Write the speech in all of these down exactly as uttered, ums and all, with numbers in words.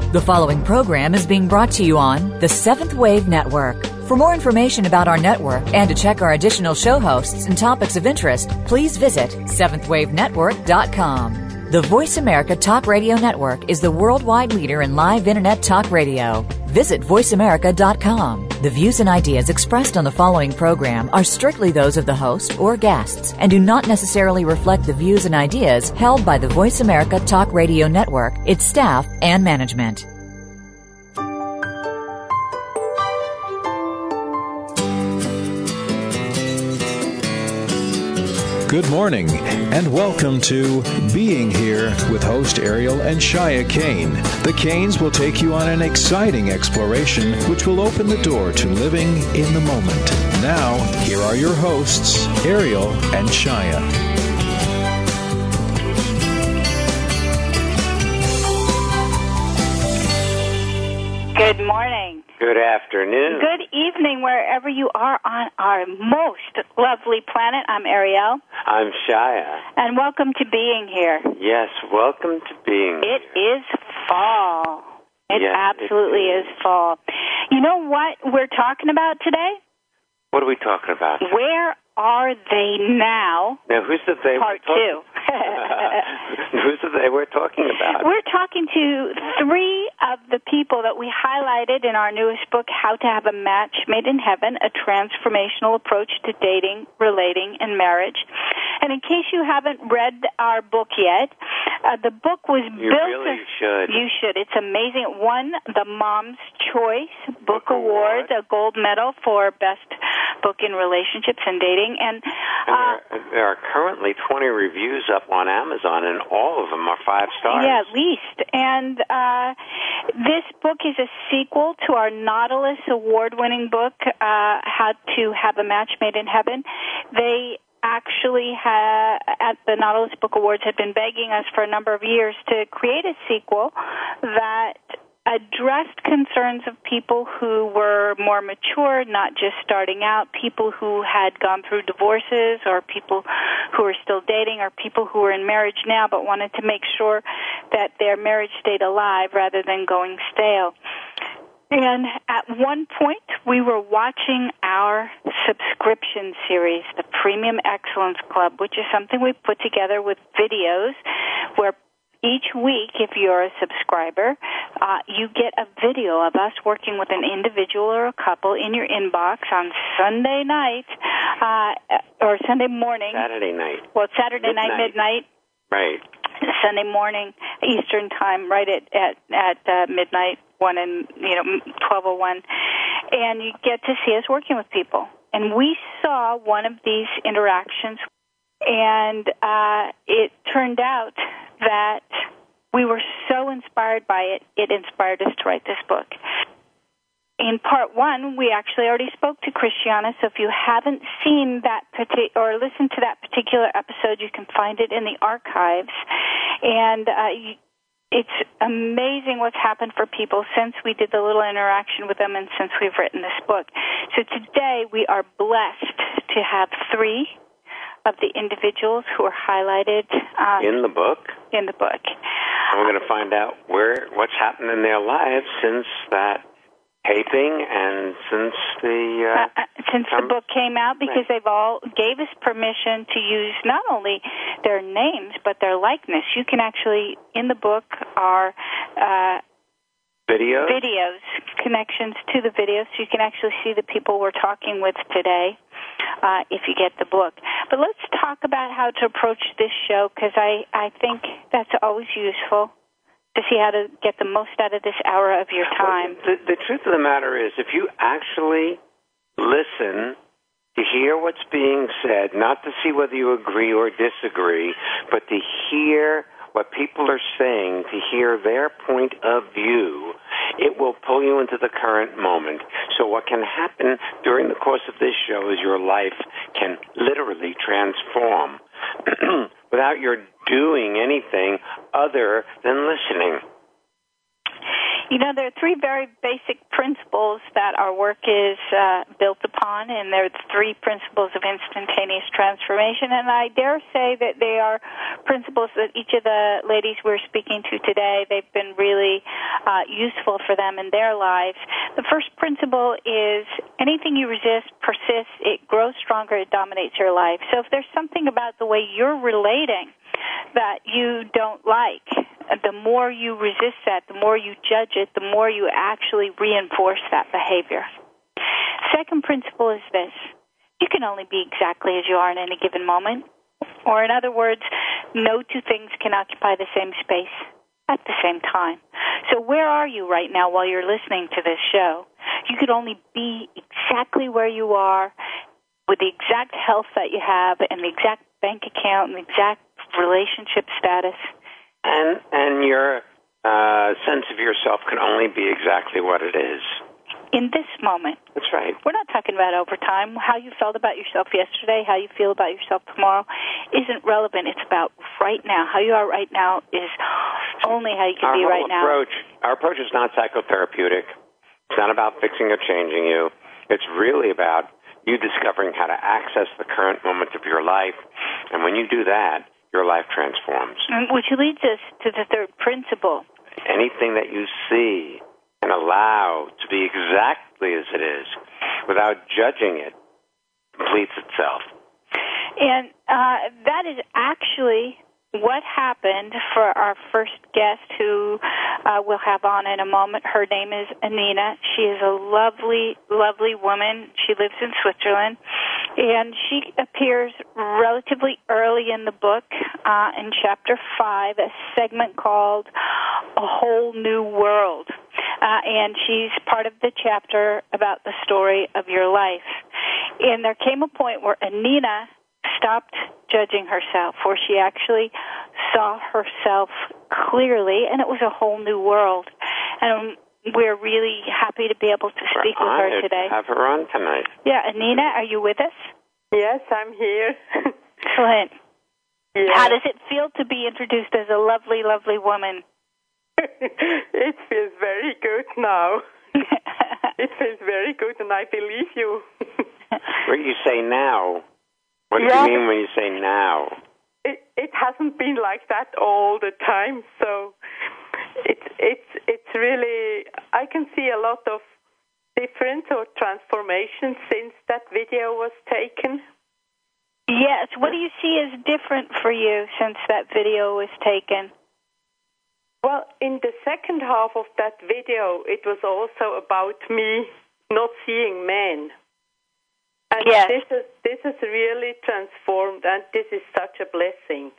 The following program is being brought to you on the Seventh Wave Network. For more information about our network and to check our additional show hosts and topics of interest, please visit seventh wave network dot com. The Voice America Talk Radio Network is the worldwide leader in live Internet talk radio. Visit voice america dot com. The views and ideas expressed on the following program are strictly those of the host or guests and do not necessarily reflect the views and ideas held by the Voice America Talk Radio Network, its staff, and management. Good morning, and welcome to Being Here with host Ariel and Shia Kane. The Kanes will take you on an exciting exploration which will open the door to living in the moment. Now, here are your hosts, Ariel and Shia. Good morning. Good afternoon. Good evening, wherever you are on our most lovely planet. I'm Ariel. I'm Shia. And welcome to Being Here. Yes, welcome to Being It Here. is fall. It yes, absolutely it is. is fall. You know what we're talking about today? What are we talking about? Where are they now? Now, who's the they Part we're two. Who's the they we're talking about? We're talking to three of the people that we highlighted in our newest book, How to Have a Match Made in Heaven, a Transformational Approach to Dating, Relating, and Marriage. And in case you haven't read our book yet, uh, the book was you built... You really to, should. You should. It's amazing. It won the Mom's Choice Book, book Award, Award, a gold medal for best book in relationships and dating. And, uh, and there, there are currently twenty reviews up on Amazon, and all of them are five stars. Yeah, at least. And uh, this book is a sequel to our Nautilus award-winning book, uh, How to Have a Match Made in Heaven. They actually ha- at the Nautilus Book Awards had been begging us for a number of years to create a sequel that addressed concerns of people who were more mature, not just starting out, people who had gone through divorces, or people who were still dating, or people who were in marriage now but wanted to make sure that their marriage stayed alive rather than going stale. And at one point, we were watching our subscription series, the Premium Excellence Club, which is something we put together with videos where each week, if you're a subscriber, uh, you get a video of us working with an individual or a couple in your inbox on Sunday night, uh, or Sunday morning. Saturday night. Well, Saturday midnight. night, midnight. Right. Sunday morning, Eastern time, right at at, at uh, midnight, one and you know twelve oh one, and you get to see us working with people. And we saw one of these interactions, and uh, it turned out that we were so inspired by it, it inspired us to write this book. In part one, we actually already spoke to Christiana, so if you haven't seen that partic- or listened to that particular episode, you can find it in the archives. And uh, you, it's amazing what's happened for people since we did the little interaction with them and since we've written this book. So today we are blessed to have three of the individuals who are highlighted uh, in the book. In the book, and we're going to find out where what's happened in their lives since that taping and since the uh, uh, uh, since the book came out, because they've all gave us permission to use not only their names but their likeness. You can actually in the book are uh, videos, videos, connections to the videos, so you can actually see the people we're talking with today. Uh, if you get the book. But let's talk about how to approach this show, because I, I think that's always useful to see how to get the most out of this hour of your time. Well, the, the truth of the matter is, if you actually listen to hear what's being said, not to see whether you agree or disagree, but to hear what people are saying, to hear their point of view, it will pull you into the current moment. So what can happen during the course of this show is your life can literally transform without your doing anything other than listening. You know, there are three very basic principles that our work is uh, built upon, and there are three principles of instantaneous transformation, and I dare say that they are principles that each of the ladies we're speaking to today, they've been really uh, useful for them in their lives. The first principle is anything you resist persists, it grows stronger, it dominates your life. So if there's something about the way you're relating that you don't like, the more you resist that, the more you judge it, the more you actually reinforce that behavior. Second principle is this: you can only be exactly as you are in any given moment. Or in other words, no two things can occupy the same space at the same time. So where are you right now while you're listening to this show? You could only be exactly where you are with the exact health that you have and the exact bank account and the exact relationship status. And and your uh, sense of yourself can only be exactly what it is. In this moment. That's right. We're not talking about overtime. How you felt about yourself yesterday, how you feel about yourself tomorrow isn't relevant. It's about right now. How you are right now is only how you can our be right approach, now. Our approach is not psychotherapeutic. It's not about fixing or changing you. It's really about you discovering how to access the current moment of your life. And when you do that, your life transforms. Which leads us to the third principle. Anything that you see and allow to be exactly as it is, without judging it, completes itself. And uh, that is actually what happened for our first guest, who uh, we'll have on in a moment. Her name is Anina. She is a lovely, lovely woman. She lives in Switzerland, and she appears relatively early in the book, uh, in chapter five, a segment called A Whole New World. Uh, and she's part of the chapter about the story of your life. And there came a point where Anina stopped judging herself, where she actually saw herself clearly, and it was a whole new world. And we're really happy to be able to speak we're with her today. To have her on tonight. Yeah, Anina, are you with us? Yes, I'm here. Excellent. Yeah. How does it feel to be introduced as a lovely, lovely woman? It feels very good now. It feels very good, and I believe you. What you say now? What yeah. do you mean when you say now? It it hasn't been like that all the time, so it's it's it's really, I can see a lot of difference or transformation since that video was taken. Yes. What do you see as different for you since that video was taken? Well, in the second half of that video, it was also about me not seeing men. And yes. this is this is really transformed, and this is such a blessing.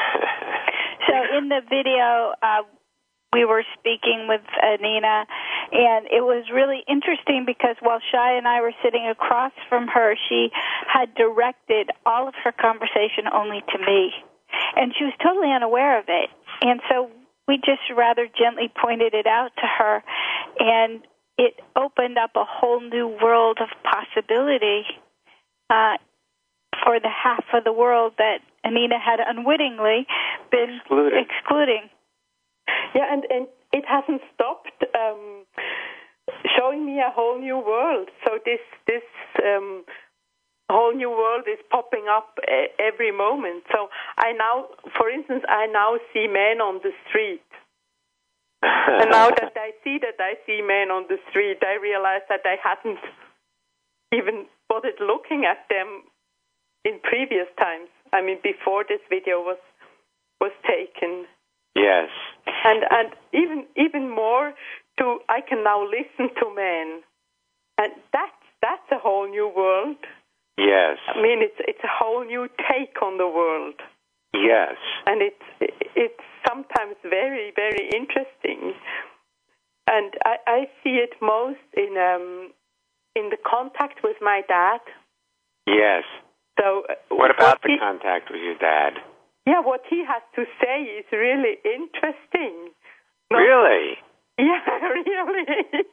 So in the video, uh, we were speaking with Anina, and it was really interesting because while Shai and I were sitting across from her, she had directed all of her conversation only to me, and she was totally unaware of it. And so we just rather gently pointed it out to her, and it opened up a whole new world of possibility uh, for the half of the world that Anina had unwittingly been Excluded. excluding. Yeah, and, and it hasn't stopped um, showing me a whole new world. So this this um, whole new world is popping up a- every moment. So I now, for instance, I now see men on the street. And now that I see that I see men on the street, I realize that I hadn't even bothered looking at them in previous times. I mean, before this video was was taken. Yes. And and even even more, to I can now listen to men, and that's that's a whole new world. Yes. I mean, it's it's a whole new take on the world. Yes. And it's it's sometimes very very interesting, and I, I see it most in um in the contact with my dad. Yes. So uh, what about what the he, contact with your dad? Yeah, what he has to say is really interesting. Not, Really? Yeah, really.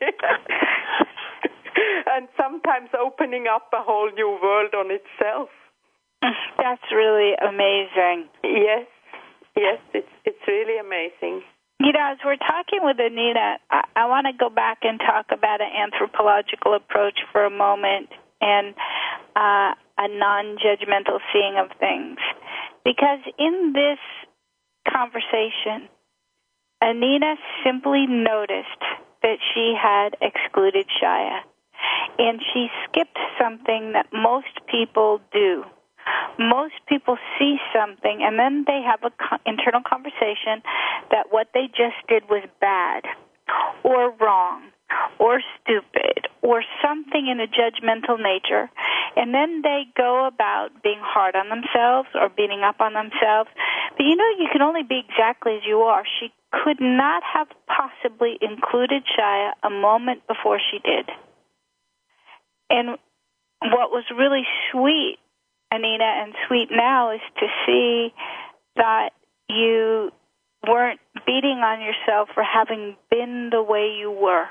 And sometimes opening up a whole new world on itself. That's really amazing. Yes, yes, it's it's really amazing. You know, as we're talking with Anina, I, I want to go back and talk about an anthropological approach for a moment and uh, a non-judgmental seeing of things. Because in this conversation, Anina simply noticed that she had excluded Shaya. And she skipped something that most people do. Most people see something, and then they have an co- internal conversation that what they just did was bad or wrong or stupid or something in a judgmental nature, and then they go about being hard on themselves or beating up on themselves. But you know, you can only be exactly as you are. She could not have possibly included Shaya a moment before she did. And what was really sweet, Anina, and sweet now, is to see that you weren't beating on yourself for having been the way you were.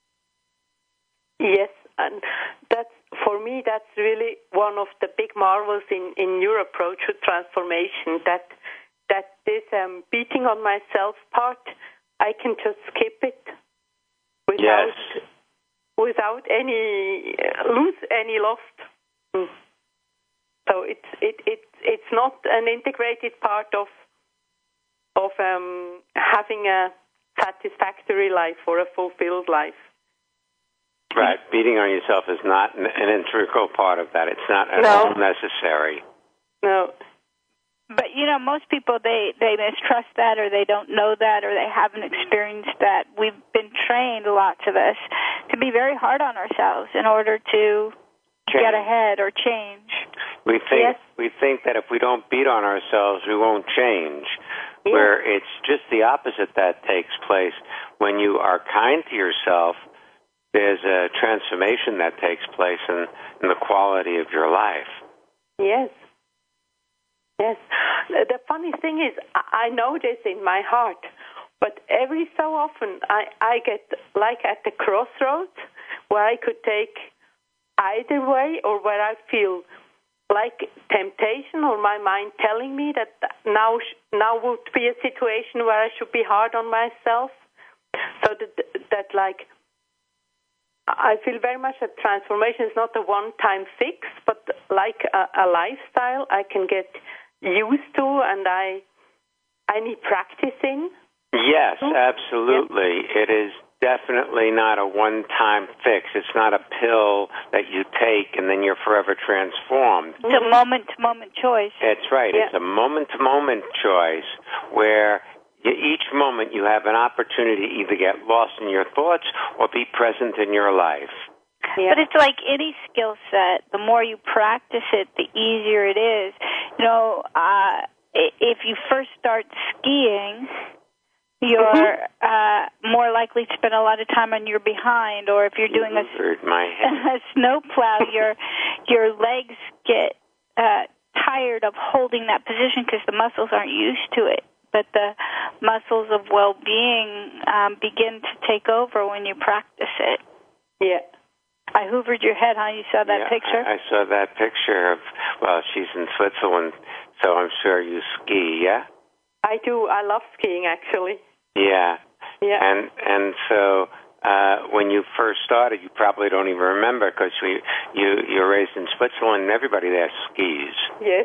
Yes, and that's, for me, that's really one of the big marvels in, in your approach to transformation, that that this um, beating on myself part, I can just skip it without yes. without any uh, lose any lost. Mm. So it's it it it's not an integrated part of of um, having a satisfactory life or a fulfilled life. Right, beating on yourself is not an, an integral part of that. It's not at No. all necessary. No. But, you know, most people, they, they mistrust that, or they don't know that, or they haven't experienced that. We've been trained, lots of us, to be very hard on ourselves in order to change. Get ahead or change. We think Yes. we think that if we don't beat on ourselves, we won't change. Yes. Where it's just the opposite that takes place. When you are kind to yourself, there's a transformation that takes place in, in the quality of your life. Yes. Yes. The funny thing is, I know this in my heart, but every so often I, I get like at the crossroads where I could take either way, or where I feel like temptation or my mind telling me that now now would be a situation where I should be hard on myself. So that, that like, I feel very much that transformation is not a one-time fix, but like a, a lifestyle I can get used to, and I I need practice in. Yes, absolutely. Yeah. It is definitely not a one-time fix. It's not a pill that you take and then you're forever transformed. It's a moment-to-moment choice. That's right. Yeah. It's a moment-to-moment choice where you, each moment you have an opportunity to either get lost in your thoughts or be present in your life. Yeah. But it's like any skill set. The more you practice it, the easier it is. You know, uh, if you first start skiing, you're uh, more likely to spend a lot of time on your behind, or if you're doing a, a snow plow, your your legs get uh, tired of holding that position because the muscles aren't used to it. But the muscles of well-being um, begin to take over when you practice it. Yeah. I hoovered your head, huh? You saw that yeah, picture? I, I saw that picture of, well, she's in Switzerland, so I'm sure you ski, yeah? I do. I love skiing, actually. Yeah. Yeah. And and so uh, when you first started, you probably don't even remember because you, you, you're raised in Switzerland and everybody there skis. Yes.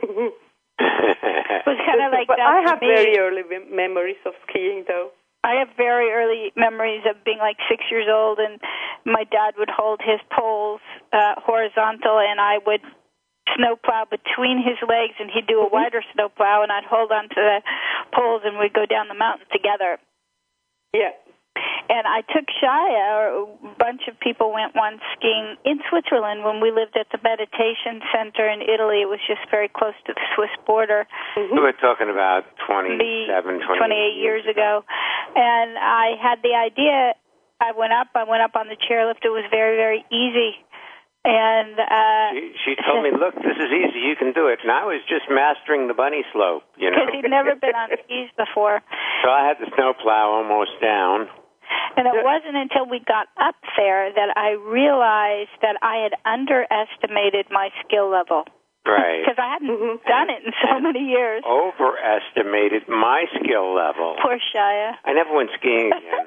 It was kind of like but that I have me. very early memories of skiing, though. I have very early memories of being like six years old, and my dad would hold his poles uh, horizontal, and I would snowplow between his legs, and he'd do a wider snowplow, and I'd hold on to the poles, and we'd go down the mountain together. Yeah. And I took Shaya, or a bunch of people went once skiing in Switzerland when we lived at the meditation center in Italy. It was just very close to the Swiss border. Mm-hmm. We were talking about twenty-seven, twenty-eight years ago. And I had the idea, I went up, I went up on the chairlift. It was very, very easy. And uh, she, she told me, look, this is easy, you can do it. And I was just mastering the bunny slope, you know. Because he'd never been on skis before. So I had the snowplow almost down. And it wasn't until we got up there that I realized that I had underestimated my skill level. Right. Because I hadn't mm-hmm. done it in so and many years. Overestimated my skill level. Poor Shaya. I never went skiing again.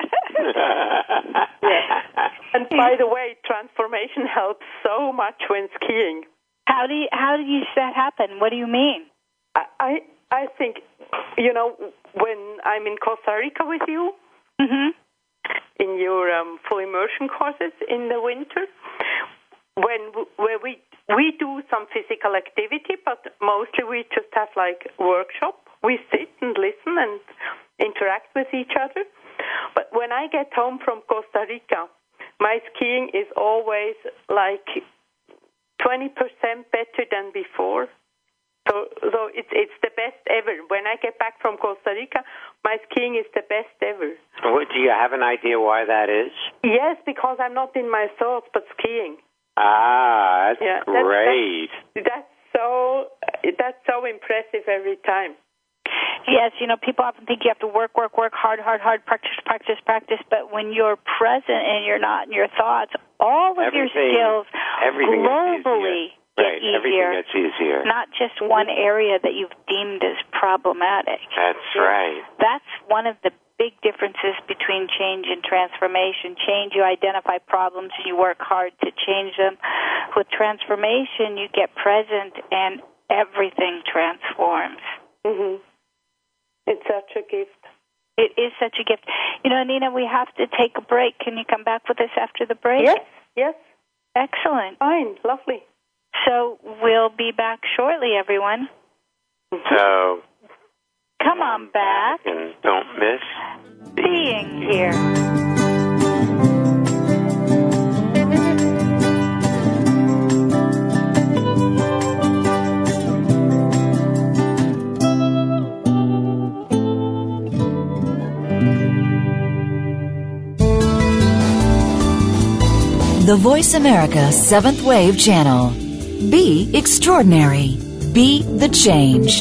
Yeah. And by the way, transformation helps so much when skiing. How do you, how do you see that happen? What do you mean? I, I I think, you know, when I'm in Costa Rica with you Mm-hmm. in your um, full immersion courses in the winter, when where we we do some physical activity, but mostly we just have like workshop. We sit and listen and interact with each other. But when I get home from Costa Rica, my skiing is always like twenty percent better than before. So, so it's it's the best ever. When I get back from Costa Rica, my skiing is the best ever. What, do you have an idea why that is? Yes, because I'm not in my thoughts, but skiing. Ah, that's yeah, great. That's, that's so that's so impressive every time. Yes, you know, people often think you have to work, work, work, hard, hard, hard, practice, practice, practice. But when you're present and you're not in your thoughts, all of everything, your skills everything globally get right, easier. Everything gets easier. Not just one area that you've deemed as problematic. That's right. That's one of the big differences between change and transformation. Change, you identify problems and you work hard to change them. With transformation, you get present and everything transforms. Mm-hmm. It's such a gift. It is such a gift. You know, Nina, we have to take a break. Can you come back with us after the break? Yes, yes. Excellent. Fine, lovely. So we'll be back shortly, everyone. So come on back. And don't miss being here. The Voice America Seventh Wave Channel. Be extraordinary. Be the change.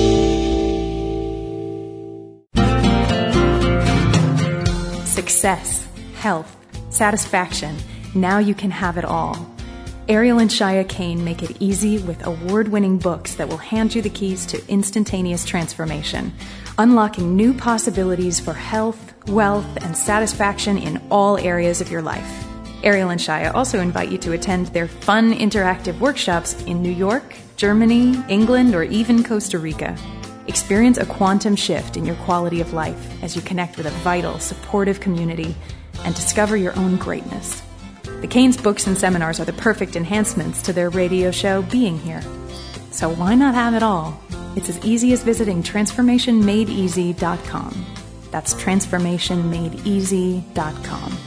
Success, health, satisfaction. Now you can have it all. Ariel and Shia Kane make it easy with award-winning books that will hand you the keys to instantaneous transformation, unlocking new possibilities for health, wealth, and satisfaction in all areas of your life. Ariel and Shia also invite you to attend their fun interactive workshops in New York, Germany, England, or even Costa Rica. Experience a quantum shift in your quality of life as you connect with a vital, supportive community and discover your own greatness. The Kanes books and seminars are the perfect enhancements to their radio show, Being Here. So why not have it all? It's as easy as visiting transformation made easy dot com. That's transformation made easy dot com.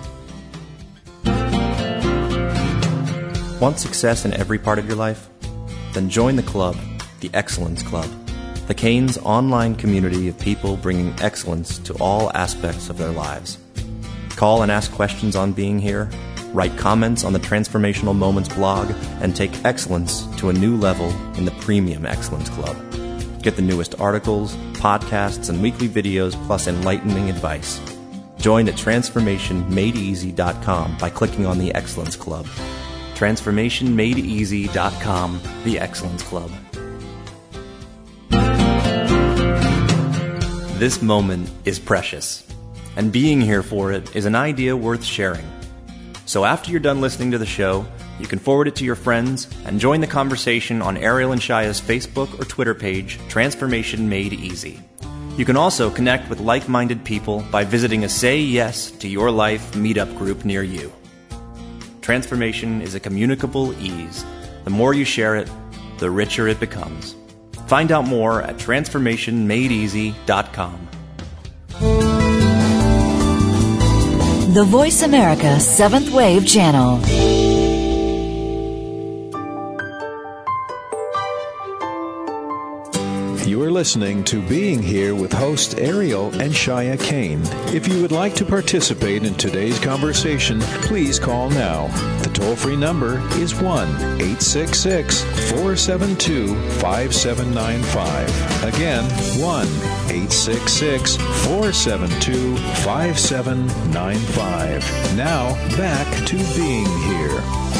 Want success in every part of your life? Then join the club, the Excellence Club, the Kanes online community of people bringing excellence to all aspects of their lives. Call and ask questions on Being Here, write comments on the Transformational Moments blog, and take excellence to a new level in the Premium Excellence Club. Get the newest articles, podcasts, and weekly videos, plus enlightening advice. Join at transformation made easy dot com by clicking on the Excellence Club. transformation made easy dot com, the Excellence Club. This moment is precious, and being here for it is an idea worth sharing. So after you're done listening to the show, you can forward it to your friends and join the conversation on Ariel and Shia's Facebook or Twitter page, Transformation Made Easy. You can also connect with like-minded people by visiting a Say Yes to Your Life meetup group near you. Transformation is a communicable ease. The more you share it, the richer it becomes. Find out more at transformation made easy dot com. The Voice America Seventh Wave Channel. You are listening to Being Here with host Ariel and Shia Kane. If you would like to participate in today's conversation, please call now. The toll-free number is one eight six six, four seven two, five seven nine five. Again, one eight six six, four seven two, five seven nine five. Now, back to Being Here.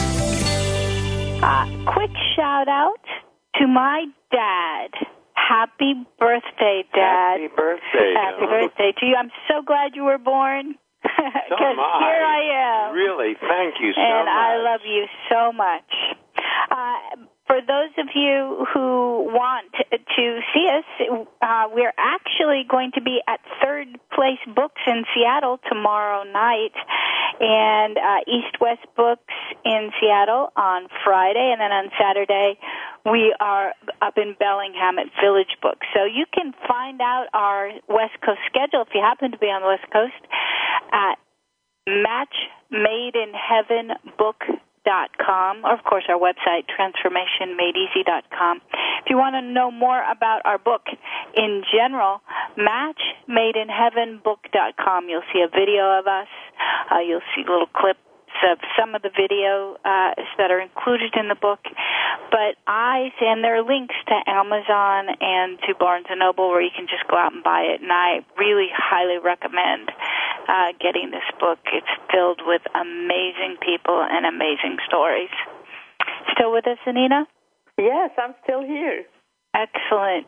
Uh, quick shout-out to my dad. Happy birthday, Dad. Happy birthday. Happy birthday to you. I'm so glad you were born. So Because am I. here I am. Really, thank you so and much. I love you so much. Uh, for those of you who want to see us, uh, we're actually going to be at Third Place Books in Seattle tomorrow night, and uh, East West Books in Seattle on Friday, and then on Saturday we are up in Bellingham at Village Books. So you can find out our West Coast schedule if you happen to be on the West Coast at match made in heaven book dot com, or of course our website, transformation made easy dot com. If you want to know more about our book in general, match made in heaven book dot com. You'll see a video of us. Uh, you'll see little clips of some of the video uh, that are included in the book. But I, and there are links to Amazon and to Barnes and Noble where you can just go out and buy it. And I really highly recommend uh, getting this book. It's filled with amazing people and amazing stories. Still with us, Anina? Yes, I'm still here. Excellent.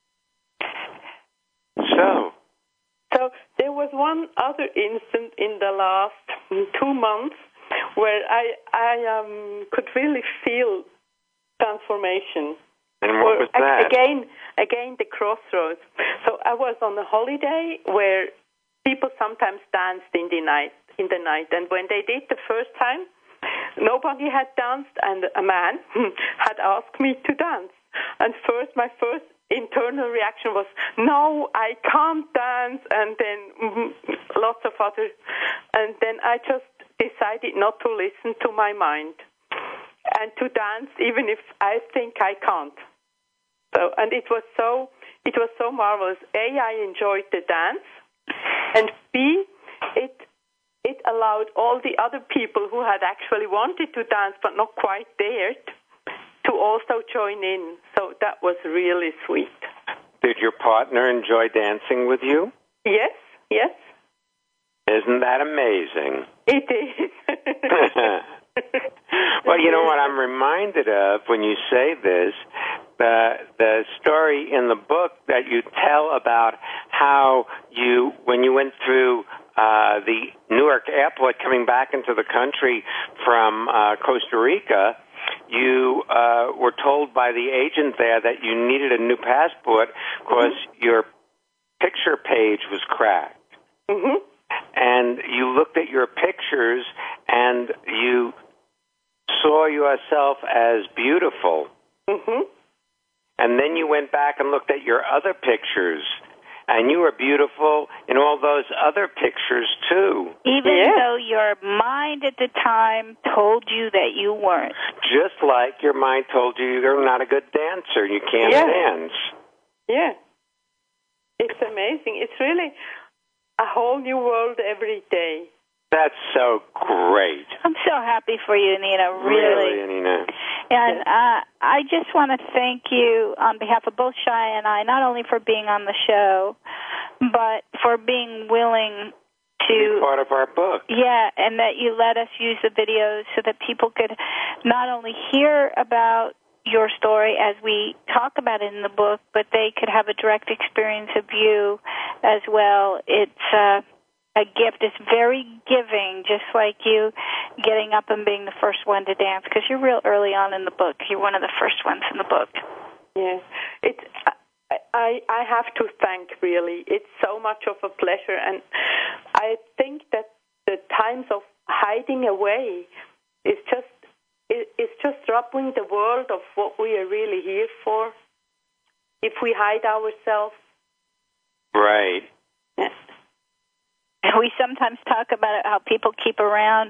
So, So there was one other instant in the last two months where I I um, could really feel transformation. and what Or, was that? Again, again the crossroads. So I was on a holiday where people sometimes danced in the night. In the night, and when they did the first time, nobody had danced, and a man had asked me to dance. And first, my first internal reaction was, no, I can't dance, and then mm, lots of other, and then I just decided not to listen to my mind and to dance even if I think I can't. So, and it was so, it was so marvelous. A, I enjoyed the dance, and B, it it allowed all the other people who had actually wanted to dance but not quite dared to also join in. So that was really sweet. Did your partner enjoy dancing with you? Yes, yes. Isn't that amazing? It is. Well, you know what I'm reminded of when you say this? The the story in the book that you tell about how you, when you went through uh, the Newark airport coming back into the country from uh, Costa Rica, you uh, were told by the agent there that you needed a new passport because mm-hmm. your picture page was cracked. Mm-hmm. And you looked at your pictures and you saw yourself as beautiful. Mm-hmm. And then you went back and looked at your other pictures, and you were beautiful in all those other pictures, too. Even yeah. though your mind at the time told you that you weren't. Just like your mind told you you're not a good dancer, you can't yeah. dance. Yeah. It's amazing. It's really a whole new world every day. That's so great. I'm so happy for you, Nina, really. Really, Nina. And uh, I just want to thank you on behalf of both Shia and I, not only for being on the show, but for being willing to be part of our book. Yeah, and that you let us use the videos so that people could not only hear about your story as we talk about it in the book, but they could have a direct experience of you as well. It's uh, a gift. It's very giving, just like you getting up and being the first one to dance, because you're real early on in the book. You're one of the first ones in the book. Yes. It's, I, I have to thank, really. It's so much of a pleasure, and I think that the times of hiding away is just it's just robbing the world of what we are really here for. If we hide ourselves. Right. Yeah. We sometimes talk about how people keep around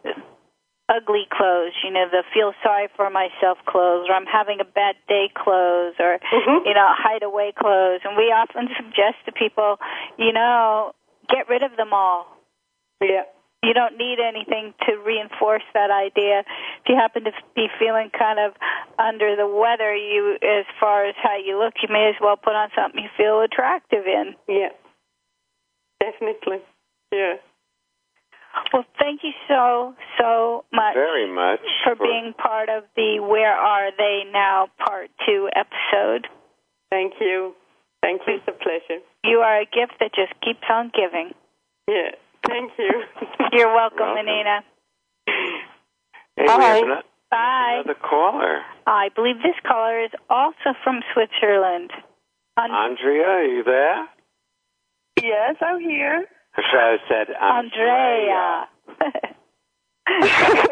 ugly clothes, you know, the feel sorry for myself clothes, or I'm having a bad day clothes, or, mm-hmm. you know, hideaway clothes. And we often suggest to people, you know, get rid of them all. Yeah. You don't need anything to reinforce that idea. If you happen to be feeling kind of under the weather, you, as far as how you look, you may as well put on something you feel attractive in. Yeah, definitely. Yeah. Well, thank you so, so much. Very much. For, for being part of the Where Are They Now Part two episode. Thank you. Thank you. It's a pleasure. You are a gift that just keeps on giving. Yeah. Thank you. You're welcome, Anina. Hey, we, have an, Bye. Another caller. I believe this caller is also from Switzerland. And- Andrea, are you there? Yes, I'm here. So I said Andrea. Andrea.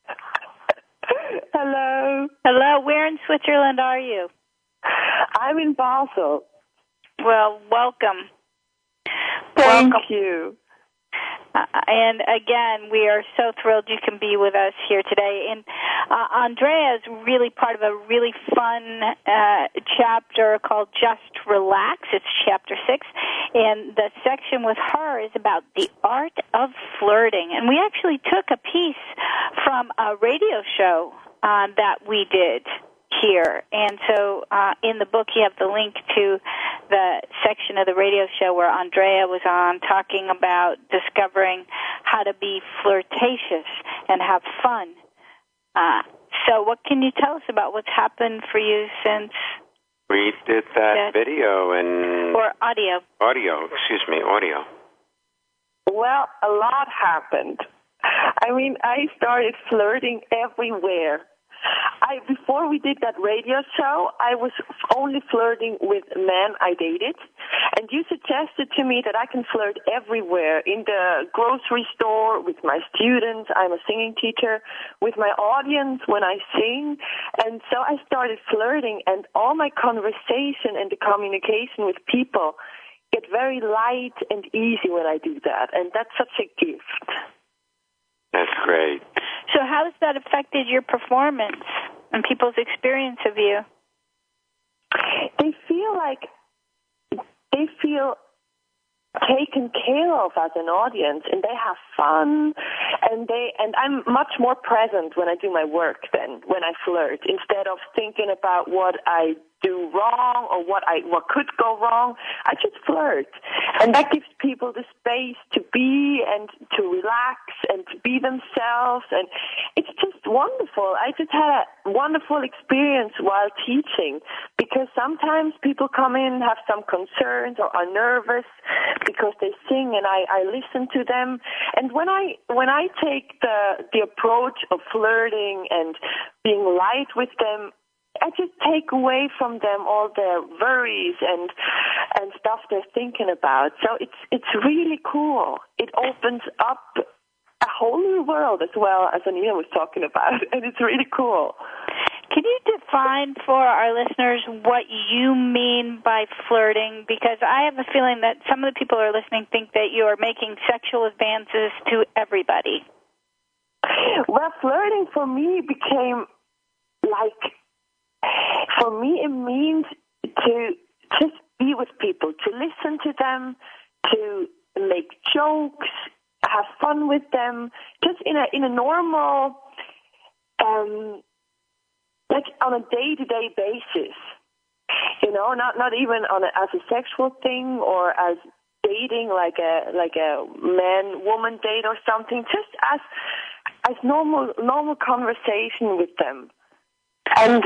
Hello. Hello, where in Switzerland are you? I'm in Basel. Well, welcome. Thank welcome. you. Uh, and again, we are so thrilled you can be with us here today. And uh, Andrea is really part of a really fun uh, chapter called Just Relax. It's chapter six. And the section with her is about the art of flirting. And we actually took a piece from a radio show uh, that we did here. And so uh, in the book you have the link to the section of the radio show where Andrea was on talking about discovering how to be flirtatious and have fun. Uh, so what can you tell us about what's happened for you since... We did that, that video and... Or audio. Audio, excuse me, audio. Well, a lot happened. I mean, I started flirting everywhere. I before we did that radio show, I was only flirting with men I dated, and you suggested to me that I can flirt everywhere, in the grocery store, with my students, I'm a singing teacher, with my audience when I sing, and so I started flirting, and all my conversation and the communication with people get very light and easy when I do that, and that's such a gift. That's great. So how has that affected your performance and people's experience of you? They feel like they feel taken care of as an audience, and they have fun, and they and I'm much more present when I do my work than when I flirt. Instead of thinking about what I do wrong or what I what could go wrong, I just flirt, and that gives people the space to be and to relax and to be themselves, and it's just wonderful. I just had a wonderful experience while teaching, because sometimes people come in, have some concerns or are nervous because they sing, and I, I listen to them, and when I when I take the the approach of flirting and being light with them, I just take away from them all their worries and and stuff they're thinking about. So it's it's really cool. It opens up a whole new world, as well as Anina was talking about, and it's really cool. Can you define for our listeners what you mean by flirting? Because I have a feeling that some of the people who are listening think that you are making sexual advances to everybody. Well, flirting for me became like, for me it means to just be with people, to listen to them, to make jokes, have fun with them, just in a in a normal, um, like on a day-to-day basis. You know, not not even on a, as a sexual thing or as dating, like a like a man-woman date or something. Just as as normal normal conversation with them, and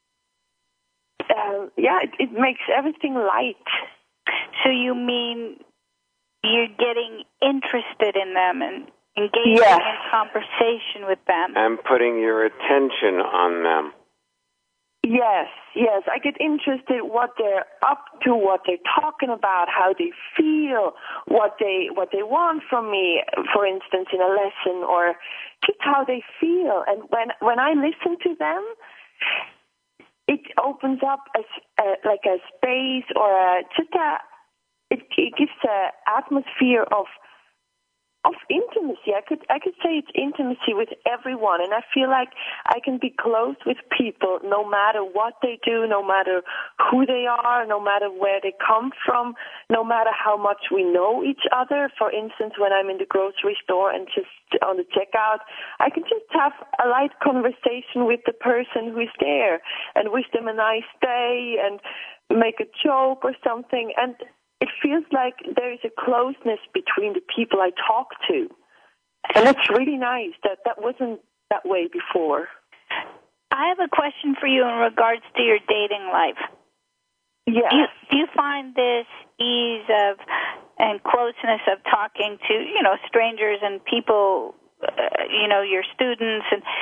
um, yeah, it, it makes everything light. So you mean you're getting interested in them and engaging yes. in conversation with them. And putting your attention on them. Yes, yes. I get interested what they're up to, what they're talking about, how they feel, what they what they want from me, for instance, in a lesson, or just how they feel. And when when I listen to them, it opens up a, a, like a space or a, just a, it, it gives an atmosphere of of intimacy. I could I could say it's intimacy with everyone, and I feel like I can be close with people no matter what they do, no matter who they are, no matter where they come from, no matter how much we know each other. For instance, when I'm in the grocery store and just on the checkout, I can just have a light conversation with the person who's there and wish them a nice day and make a joke or something, and it feels like there is a closeness between the people I talk to. And it's really nice. That that wasn't that way before. I have a question for you in regards to your dating life. Yes. Do you, do you find this ease of and closeness of talking to, you know, strangers and people, uh, you know, your students, and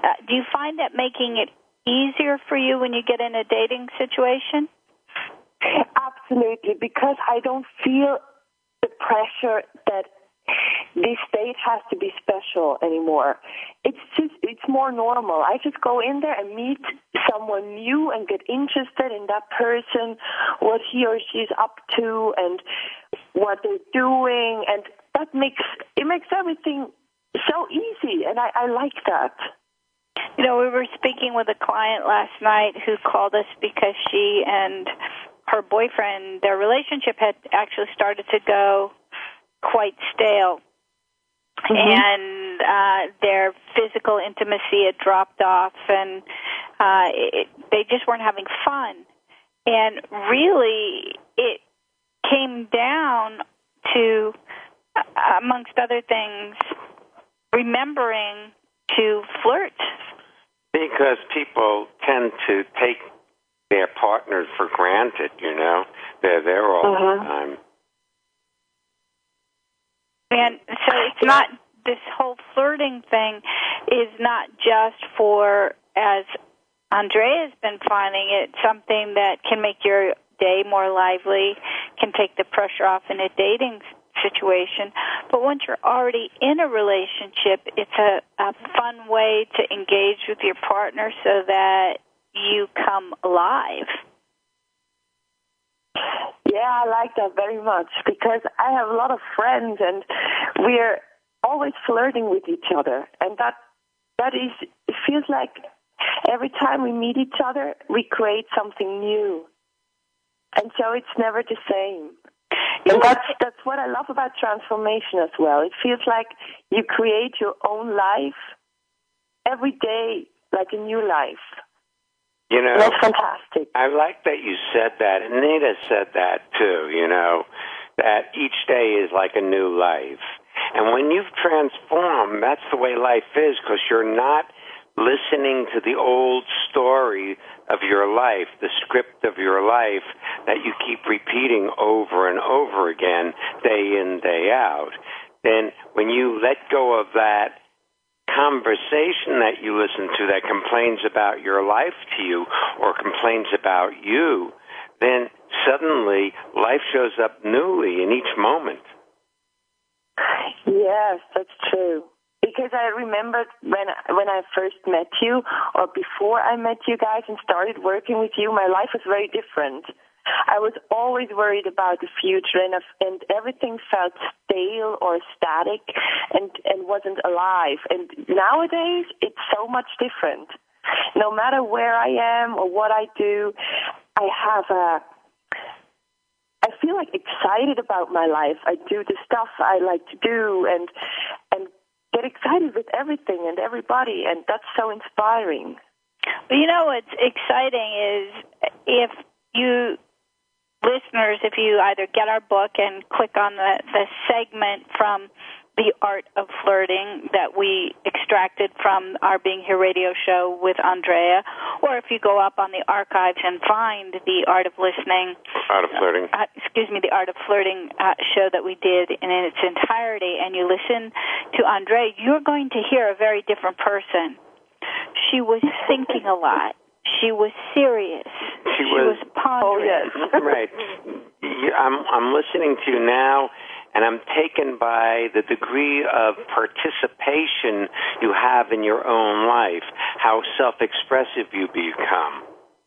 uh, do you find that making it easier for you when you get in a dating situation? Absolutely, because I don't feel the pressure that this date has to be special anymore. It's just, it's more normal. I just go in there and meet someone new and get interested in that person, what he or she is up to and what they're doing, and that makes, it makes everything so easy, and I, I like that. You know, we were speaking with a client last night who called us because she and her boyfriend, their relationship had actually started to go quite stale. Mm-hmm. And uh, their physical intimacy had dropped off, and uh, it, they just weren't having fun. And really, it came down to, uh, amongst other things, remembering to flirt. Because people tend to take their partners for granted, you know. They're there all uh-huh. the time. And so it's not, this whole flirting thing is not just for, as Andrea's been finding it, something that can make your day more lively, can take the pressure off in a dating situation. But once you're already in a relationship, it's a, a fun way to engage with your partner so that you come alive. Yeah, I like that very much because I have a lot of friends and we're always flirting with each other. And that that is, it feels like every time we meet each other, we create something new. And so it's never the same. And that's, that's what I love about transformation as well. It feels like you create your own life every day, like a new life. You know, that's fantastic. I like that you said that. And Nita said that, too, you know, that each day is like a new life. And when you've transformed, that's the way life is, because you're not listening to the old story of your life, the script of your life that you keep repeating over and over again, day in, day out. Then when you let go of that conversation that you listen to that complains about your life to you or complains about you, then suddenly life shows up newly in each moment. Yes, that's true. Because I remember when when I first met you, or before I met you guys and started working with you, my life was very different. I was always worried about the future, and, and everything felt stale or static and, and wasn't alive. And nowadays, it's so much different. No matter where I am or what I do, I have a... I feel like excited about my life. I do the stuff I like to do and and get excited with everything and everybody, and that's so inspiring. Well, you know what's exciting is if you... listeners, if you either get our book and click on the, the segment from The Art of Flirting that we extracted from our Being Here radio show with Andrea, or if you go up on the archives and find The Art of Listening. Art of Flirting. Uh, excuse me, The Art of Flirting uh, show that we did in its entirety, and you listen to Andrea, you're going to hear a very different person. She was thinking a lot. She was serious. She, she was, was pondering. Oh, yes. Right. I'm, I'm listening to you now, and I'm taken by the degree of participation you have in your own life, how self-expressive you become.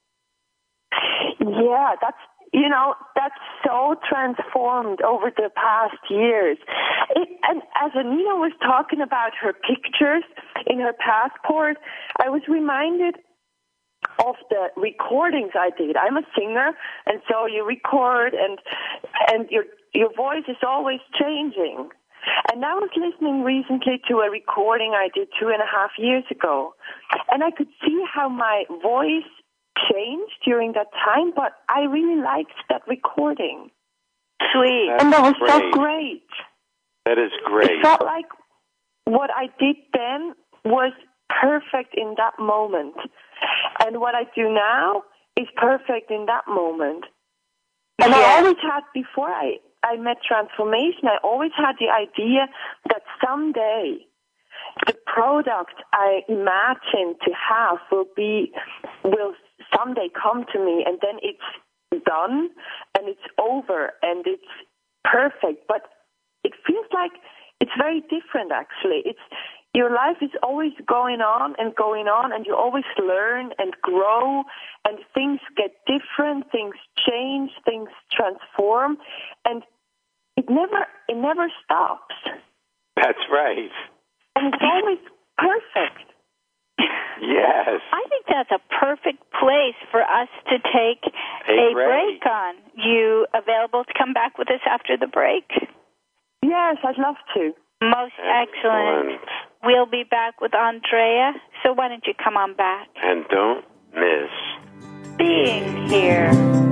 Yeah, that's, you know, that's so transformed over the past years. It, and as Anita was talking about her pictures in her passport, I was reminded of the recordings I did. I'm a singer, and so you record, and and your your voice is always changing. And I was listening recently to a recording I did two and a half years ago, and I could see how my voice changed during that time, but I really liked that recording. Sweet. That's and that was great. so great. That is great. It felt like what I did then was perfect in that moment. And what I do now is perfect in that moment. And yeah. I always had, before I, I met Transformation, I always had the idea that someday the product I imagine to have will be, will someday come to me, and then it's done, and it's over, and it's perfect. But it feels like it's very different, actually. It's your life is always going on and going on, and you always learn and grow, and things get different, things change, things transform, and it never it never stops. That's right. And it's always perfect. Yes. I think that's a perfect place for us to take a, a break. break on. You available to come back with us after the break? Yes, I'd love to. Most excellent. excellent. We'll be back with Andrea, so why don't you come on back? And don't miss being here.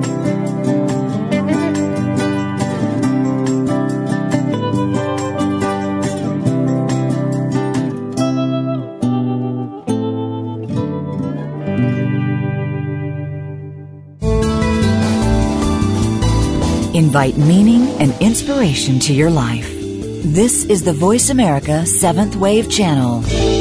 Invite meaning and inspiration to your life. This is the Voice America Seventh Wave Channel.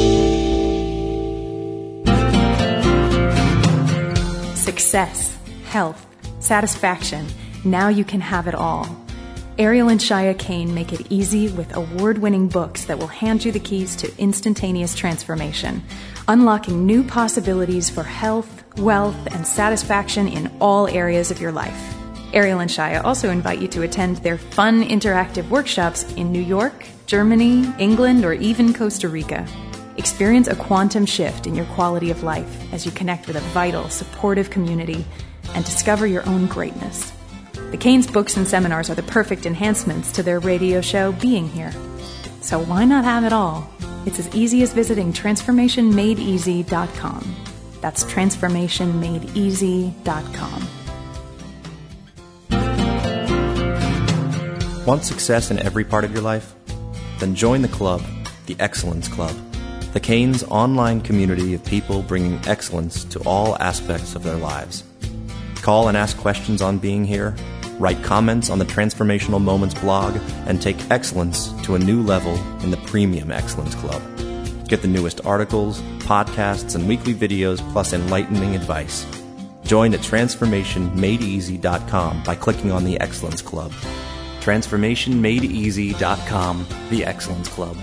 Success, health, satisfaction. Now you can have it all. Ariel and Shia Kane make it easy with award-winning books that will hand you the keys to instantaneous transformation, unlocking new possibilities for health, wealth, and satisfaction in all areas of your life. Ariel and Shia also invite you to attend their fun interactive workshops in New York, Germany, England, or even Costa Rica. Experience a quantum shift in your quality of life as you connect with a vital, supportive community and discover your own greatness. The Kanes books and seminars are the perfect enhancements to their radio show, Being Here. So why not have it all? It's as easy as visiting transformation made easy dot com. That's transformation made easy dot com. Want success in every part of your life? Then join the club, the Excellence Club, the Kanes online community of people bringing excellence to all aspects of their lives. Call and ask questions on Being Here, write comments on the Transformational Moments blog, and take excellence to a new level in the Premium Excellence Club. Get the newest articles, podcasts, and weekly videos, plus enlightening advice. Join at transformation made easy dot com by clicking on the Excellence Club. transformation made easy dot com, the Excellence Club.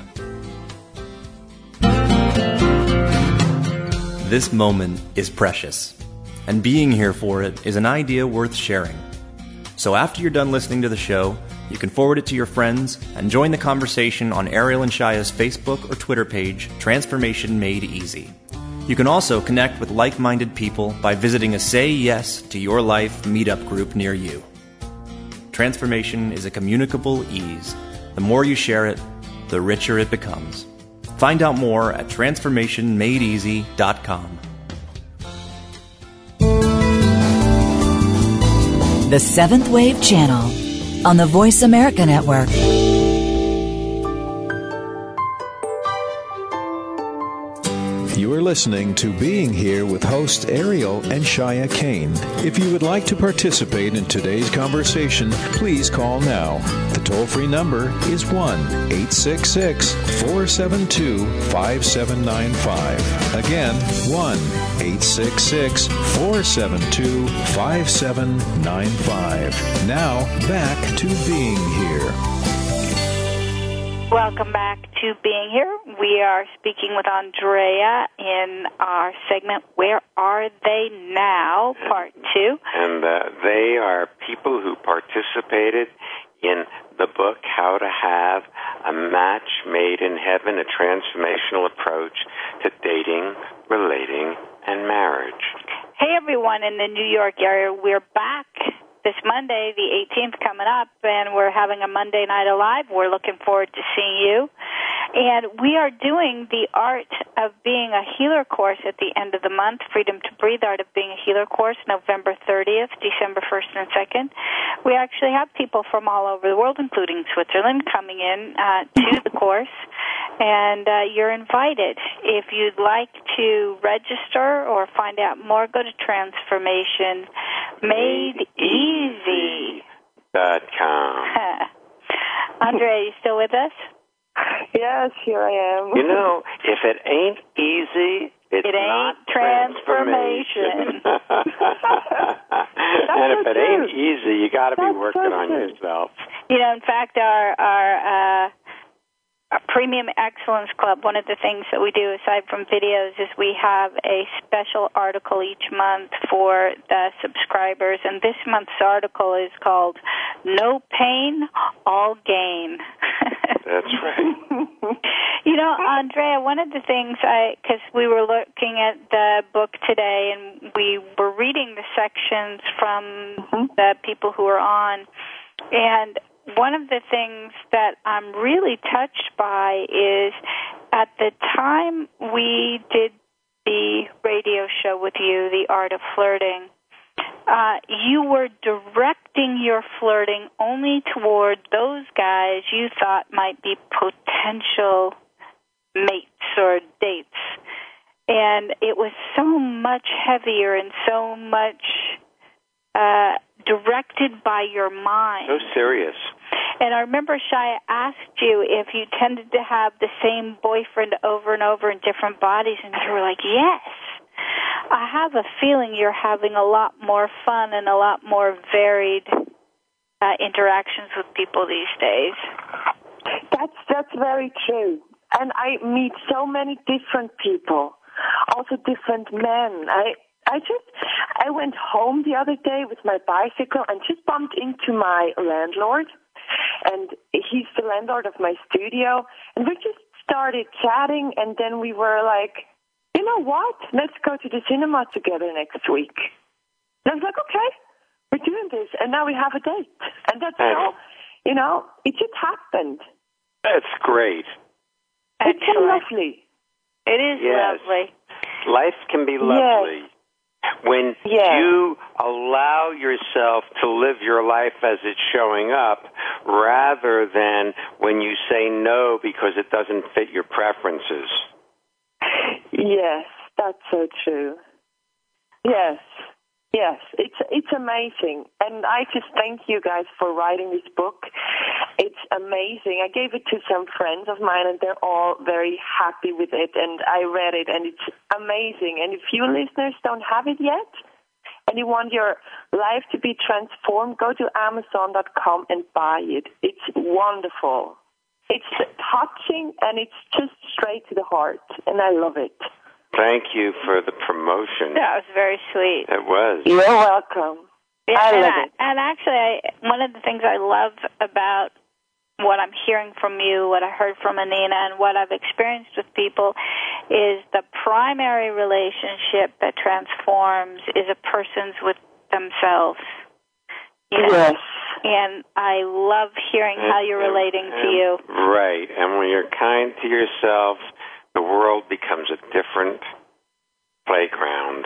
This moment is precious, and being here for it is an idea worth sharing. So after you're done listening to the show, you can forward it to your friends and join the conversation on Ariel and Shia's Facebook or Twitter page, Transformation Made Easy. You can also connect with like-minded people by visiting a Say Yes to Your Life meetup group near you. Transformation is a communicable ease. The more you share it, the richer it becomes. Find out more at transformation made easy dot com. The Seventh Wave Channel on the Voice America Network. You are listening to Being Here with host Ariel and Shia Kane. If you would like to participate in today's conversation, please call now. The toll-free number is one eight six six, four seven two, five seven nine five. Again, one eight six six, four seven two, five seven nine five. Now, back to Being Here. Welcome back to Being Here. We are speaking with Andrea in our segment, Where Are They Now, Part two. And uh, they are people who participated in the book, How to Have a Match Made in Heaven, a transformational approach to dating, relating, and marriage. Hey, everyone in the New York area. We're back this Monday, the eighteenth, coming up, and we're having a Monday Night Alive. We're looking forward to seeing you. And we are doing the Art of Being a Healer course at the end of the month, Freedom to Breathe, Art of Being a Healer course, November thirtieth, December first and second. We actually have people from all over the world, including Switzerland, coming in uh, to the course, and uh, you're invited. If you'd like to register or find out more, go to Transformation Made Easy dot com. Andrea, are you still with us? Yes, here I am. You know, if it ain't easy, it's it ain't not transformation. transformation. And if it ain't easy, you got to be working so on yourself. You know, in fact, our our uh, our Premium Excellence Club, one of the things that we do aside from videos is we have a special article each month for the subscribers, and this month's article is called "No Pain, All Gain." That's right. You know, Andrea, one of the things I, because we were looking at the book today and we were reading the sections from mm-hmm. the people who are on, and one of the things that I'm really touched by is at the time we did the radio show with you, The Art of Flirting, Uh, you were directing your flirting only toward those guys you thought might be potential mates or dates. And it was so much heavier and so much uh, directed by your mind. So serious. And I remember Shia asked you if you tended to have the same boyfriend over and over in different bodies, and you were like, yes. I have a feeling you're having a lot more fun and a lot more varied uh, interactions with people these days. That's that's very true. And I meet so many different people, also different men. I I just I went home the other day with my bicycle and just bumped into my landlord, and he's the landlord of my studio, and we just started chatting, and then we were like, you know what? Let's go to the cinema together next week. And I was like, okay, we're doing this, and now we have a date. And that's so, you know, it just happened. That's great. It's so lovely. It is yes. lovely. Life can be lovely. Yes. When yes. you allow yourself to live your life as it's showing up, rather than when you say no because it doesn't fit your preferences. Yes, that's so true. Yes, yes, it's it's amazing, and I just thank you guys for writing this book. It's amazing. I gave it to some friends of mine, and they're all very happy with it, and I read it, and it's amazing. And if you listeners don't have it yet, and you want your life to be transformed, go to Amazon dot com and buy it. It's wonderful. It's touching, and it's just straight to the heart, and I love it. Thank you for the promotion. That was very sweet. It was. You're welcome. Yeah, I and love I, it. And actually, I, one of the things I love about what I'm hearing from you, what I heard from Anina, and what I've experienced with people is the primary relationship that transforms is a person's with themselves. You know? Yes. And I love hearing how you're relating and, to you. Right. And when you're kind to yourself, the world becomes a different playground.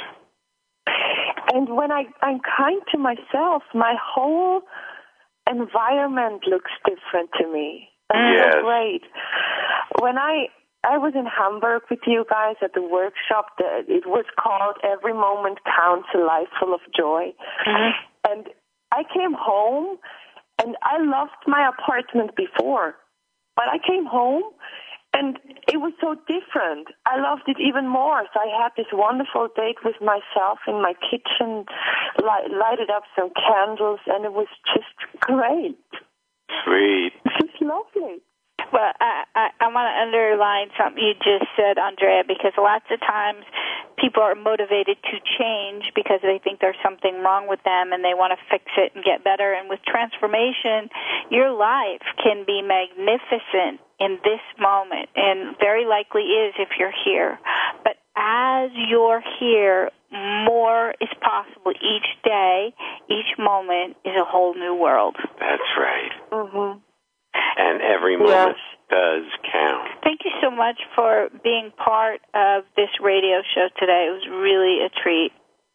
And when I, I'm kind to myself, my whole environment looks different to me. That's yes. so great. When I I was in Hamburg with you guys at the workshop, that it was called Every Moment Counts, a Life Full of Joy. Mm-hmm. And I came home, and I loved my apartment before, but I came home, and it was so different. I loved it even more. So I had this wonderful date with myself in my kitchen, light, lighted up some candles, and it was just great. Sweet. It was lovely. Well, I, I, I want to underline something you just said, Andrea, because lots of times people are motivated to change because they think there's something wrong with them and they want to fix it and get better. And with transformation, your life can be magnificent in this moment, and very likely is if you're here. But as you're here, more is possible each day. Each moment is a whole new world. That's right. Mm-hmm. And every moment yes. does count. Thank you so much for being part of this radio show today. It was really a treat.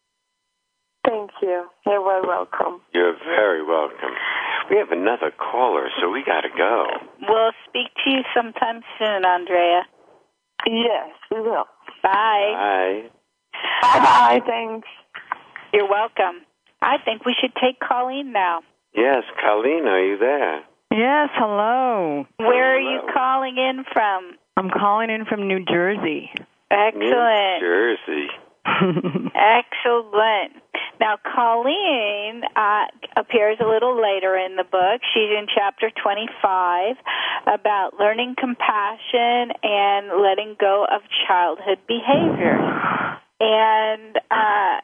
Thank you. You're very welcome. You're very welcome. We have another caller, so we got to go. We'll speak to you sometime soon, Andrea. Yes, we will. Bye. Bye. Bye-bye. Thanks. You're welcome. I think we should take Colleen now. Yes, Colleen, are you there? Yes, hello. Where are Hello. you calling in from? I'm calling in from New Jersey. Excellent. New Jersey. Excellent. Now, Colleen uh, appears a little later in the book. She's in chapter twenty-five about learning compassion and letting go of childhood behaviors. And uh,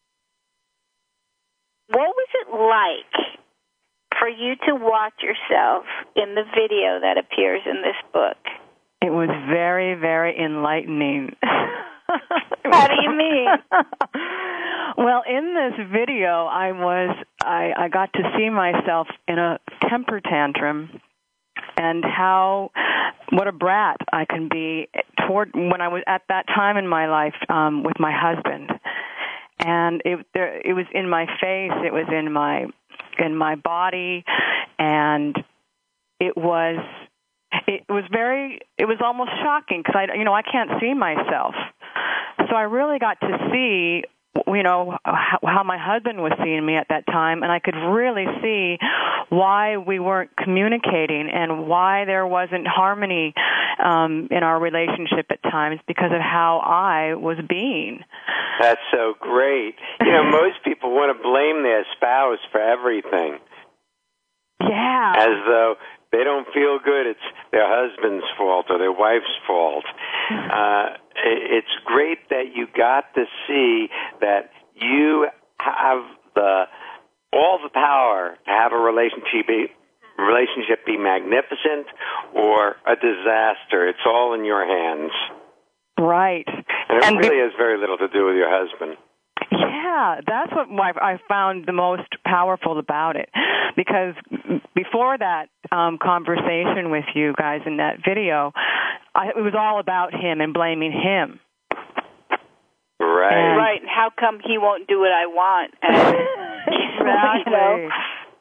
what was it like for you to watch yourself in the video that appears in this book? It was very, very enlightening. How do you mean? Well, in this video, I was I, I got to see myself in a temper tantrum, and how what a brat I can be toward when I was at that time in my life um, with my husband, and it there, it was in my face, it was in my in my body, and it was it was very it was almost shocking because I you know I can't see myself. So I really got to see, you know, how, how my husband was seeing me at that time, and I could really see why we weren't communicating and why there wasn't harmony um, in our relationship at times because of how I was being. That's so great. You know, most people want to blame their spouse for everything. Yeah. As though they don't feel good, it's their husband's fault or their wife's fault. Uh, it's great that you got to see that you have the all the power to have a relationship be, relationship be magnificent or a disaster. It's all in your hands. Right. And it and really be- has very little to do with your husband. Yeah, that's what I found the most powerful about it. Because before that um, conversation with you guys in that video, I, it was all about him and blaming him. Right. And right, and how come he won't do what I want? And, exactly. You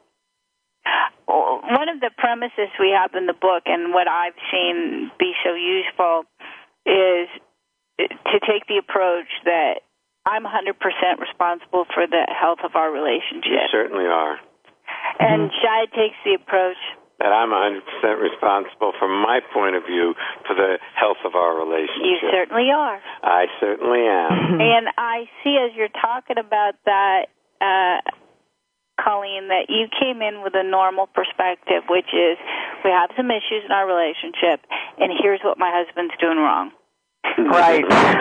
know, one of the premises we have in the book, and what I've seen be so useful, is to take the approach that I'm one hundred percent responsible for the health of our relationship. You certainly are. And Shia takes the approach that I'm one hundred percent responsible from my point of view for the health of our relationship. You certainly are. I certainly am. And I see as you're talking about that, uh, Colleen, that you came in with a normal perspective, which is we have some issues in our relationship, and here's what my husband's doing wrong. Right.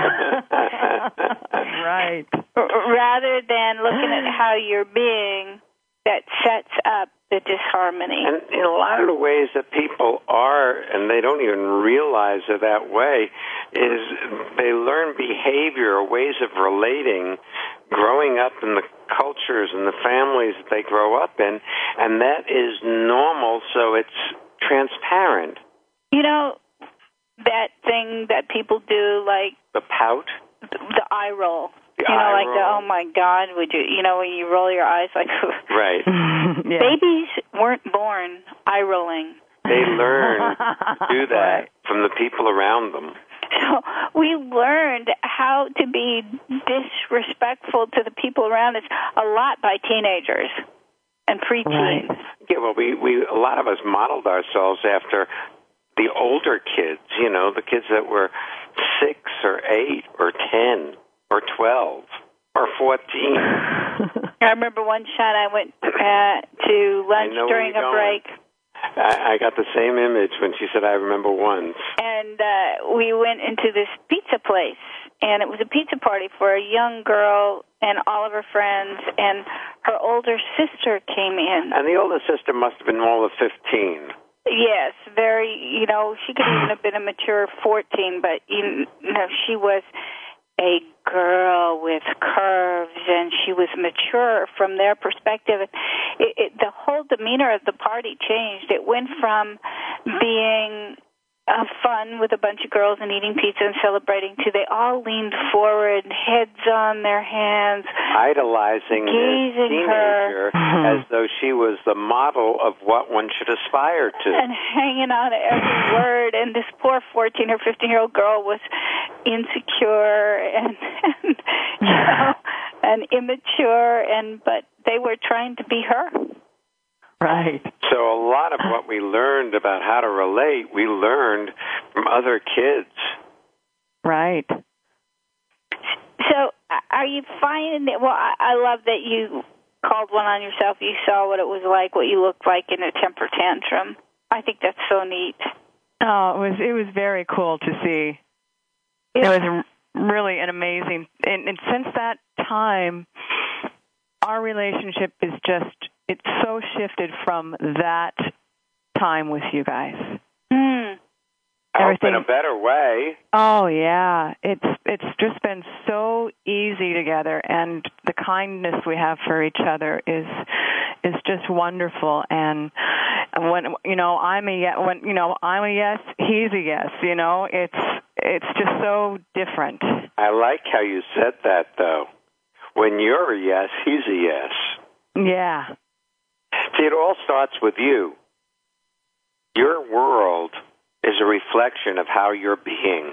Right. Rather than looking at how you're being, that sets up the disharmony. And in a lot of the ways that people are, and they don't even realize it that way, is they learn behavior or ways of relating growing up in the cultures and the families that they grow up in, and that is normal, so it's transparent. You know, that thing that people do, like the pout, the, the eye roll. The you know, eye like roll. the oh my God, would you? You know, when you roll your eyes, like right. Yeah. Babies weren't born eye rolling. They learn to do that Right. from the people around them. So we learned how to be disrespectful to the people around us a lot by teenagers and preteens. Right. Yeah, well, we, we a lot of us modeled ourselves after the older kids, you know, the kids that were six or eight or ten or twelve or fourteen. I remember one shot I went uh, to lunch during a break. I, I got the same image when she said, I remember once. And uh, we went into this pizza place, and it was a pizza party for a young girl and all of her friends, and her older sister came in. And the older sister must have been all of fifteen. Yes, very, you know, she could even have been a mature fourteen, but, you know, she was a girl with curves, and she was mature from their perspective. It, it, the whole demeanor of the party changed. It went from being uh, fun with a bunch of girls and eating pizza and celebrating to they all leaned forward, heads on their hands, idolizing this teenager her. as though she was the model of what one should aspire to. And hanging on to every word. And this poor fourteen or fifteen-year-old girl was insecure and, and you know, and immature, and but they were trying to be her. Right. So a lot of what we learned about how to relate, we learned from other kids. Right. So are you finding that, well, I, I love that you called one on yourself. You saw what it was like, what you looked like in a temper tantrum. I think that's so neat. Oh, it was it was very cool to see. It was really an amazing, and, and since that time, our relationship is just, it's so shifted from that time with you guys. Mm. I hope in a better way. Oh, yeah. It's it's just been so easy together, and the kindness we have for each other is is just wonderful. And when you know I'm a yes, when you know I'm a yes, he's a yes. You know, it's it's just so different. I like how you said that, though. When you're a yes, he's a yes. Yeah. See, it all starts with you. Your world is a reflection of how you're being.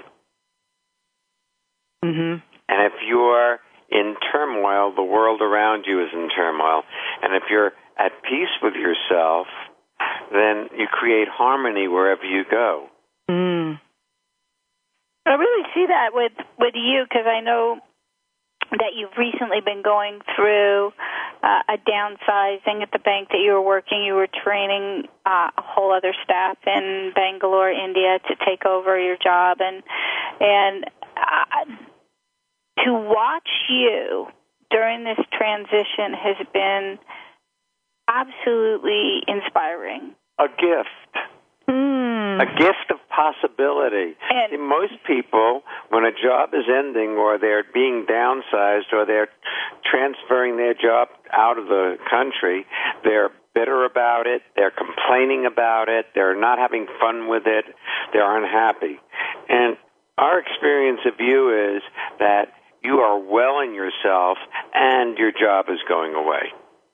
Mm-hmm. And if you're in turmoil, the world around you is in turmoil. And if you're at peace with yourself, then you create harmony wherever you go. Mm. I really see that with, with you, because I know that you've recently been going through uh, a downsizing at the bank that you were working. You were training uh, a whole other staff in Bangalore, India, to take over your job, and and uh, to watch you during this transition has been absolutely inspiring. A gift. Mm. A gift of possibility. And See, most people, when a job is ending or they're being downsized or they're transferring their job out of the country, they're bitter about it, they're complaining about it, they're not having fun with it, they're unhappy. And our experience of you is that you are well in yourself and your job is going away.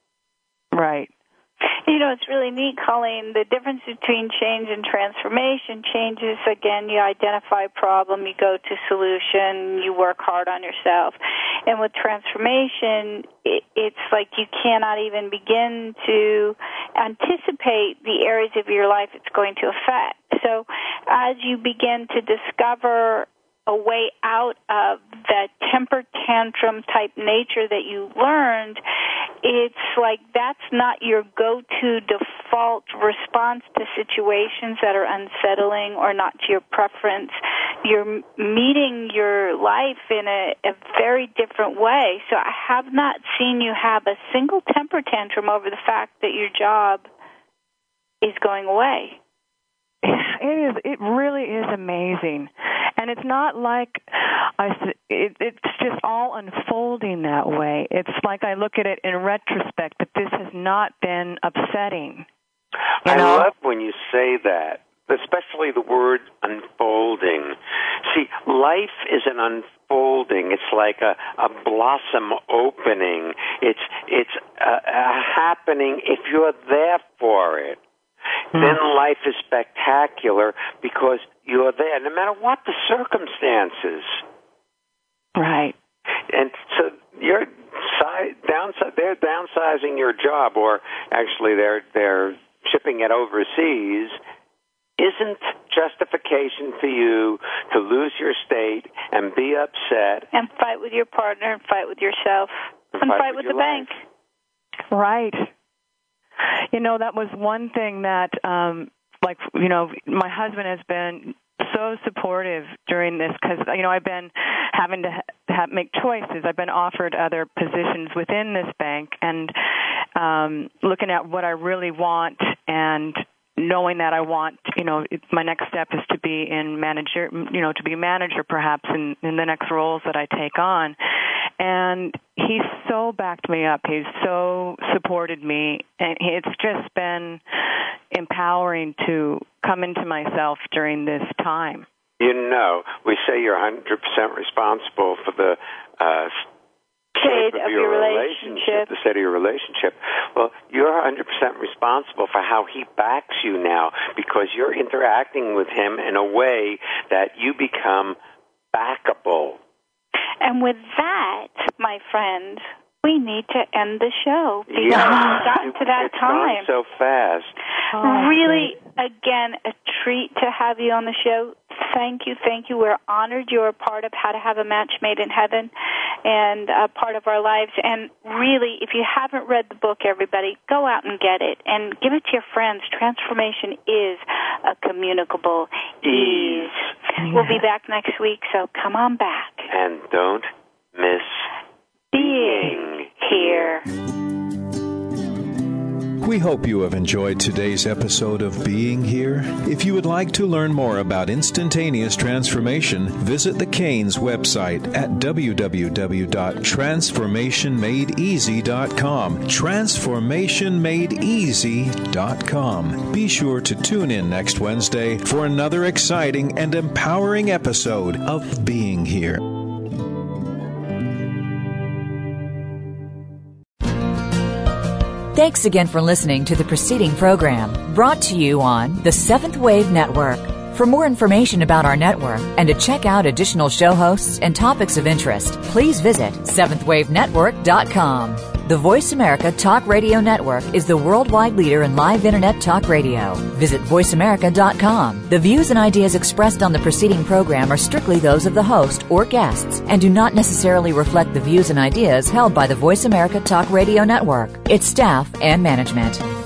Right. You know, it's really neat, Colleen. The difference between change and transformation. Change is, again, you identify a problem, you go to solution, you work hard on yourself. And with transformation, it, it's like you cannot even begin to anticipate the areas of your life it's going to affect. So as you begin to discover a way out of that temper tantrum type nature that you learned, it's like that's not your go-to default response to situations that are unsettling or not to your preference. You're meeting your life in a, a very different way. So I have not seen you have a single temper tantrum over the fact that your job is going away. It is. It really is amazing, and it's not like I. It, it's just all unfolding that way. It's like I look at it in retrospect, but this has not been upsetting. You I know? love when you say that, especially the word unfolding. See, life is an unfolding. It's like a, a blossom opening. It's it's a, a happening if you're there for it. Mm. Then life is spectacular because you're there, no matter what the circumstances. Right. And so you're si- downside, they're downsizing your job, or actually they're they're shipping it overseas. Isn't justification for you to lose your state and be upset and fight with your partner, and fight with yourself, and, and fight, fight with, with the life. bank. Right. You know, that was one thing that, um, like, you know, my husband has been so supportive during this because, you know, I've been having to ha- make choices. I've been offered other positions within this bank, and um, looking at what I really want and knowing that I want, you know, it, my next step is to be in manager, you know, to be a manager perhaps in, in the next roles that I take on. And he's so backed me up. He's so supported me. And it's just been empowering to come into myself during this time. You know, we say you're one hundred percent responsible for the uh, state of, of your, your relationship. relationship, the state of your relationship. Well, you're one hundred percent responsible for how he backs you now because you're interacting with him in a way that you become backable. And with that, my friend, we need to end the show because Yeah. we've gotten to that It's time. gone so fast. Oh, really, again, a treat to have you on the show. Thank you, thank you. We're honored you're a part of How to Have a Match Made in Heaven and a part of our lives. And really, if you haven't read the book, everybody, go out and get it and give it to your friends. Transformation is a communicable ease. Ease. We'll be back next week, so come on back. And don't miss Being here. We hope you have enjoyed today's episode of Being Here. If you would like to learn more about instantaneous transformation, visit the Canes website at w w w dot transformation made easy dot com. transformation made easy dot com. Be sure to tune in next Wednesday for another exciting and empowering episode of Being Here. Thanks again for listening to the preceding program, brought to you on the Seventh Wave Network. For more information about our network and to check out additional show hosts and topics of interest, please visit seventh wave network dot com. The Voice America Talk Radio Network is the worldwide leader in live Internet talk radio. Visit voice america dot com. The views and ideas expressed on the preceding program are strictly those of the host or guests and do not necessarily reflect the views and ideas held by the Voice America Talk Radio Network, its staff, and management.